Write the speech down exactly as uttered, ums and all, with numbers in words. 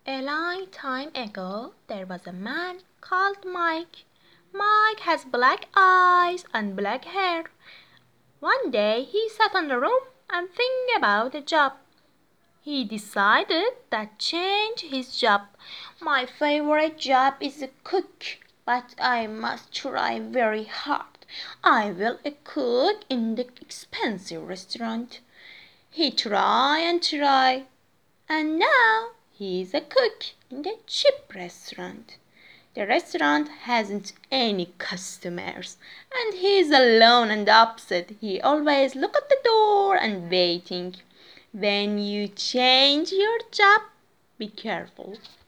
A long time ago there was a man called Mike. Mike has black eyes and black hair. One day he sat in the room and think about a job. He decided that change his job. My favorite job is a cook, but I must try very hard. I will a cook in the expensive restaurant. He try and try, and now he is a cook in the cheap restaurant. The restaurant hasn't any customers, and he is alone and upset. He always look at the door and waiting. When you change your job, be careful.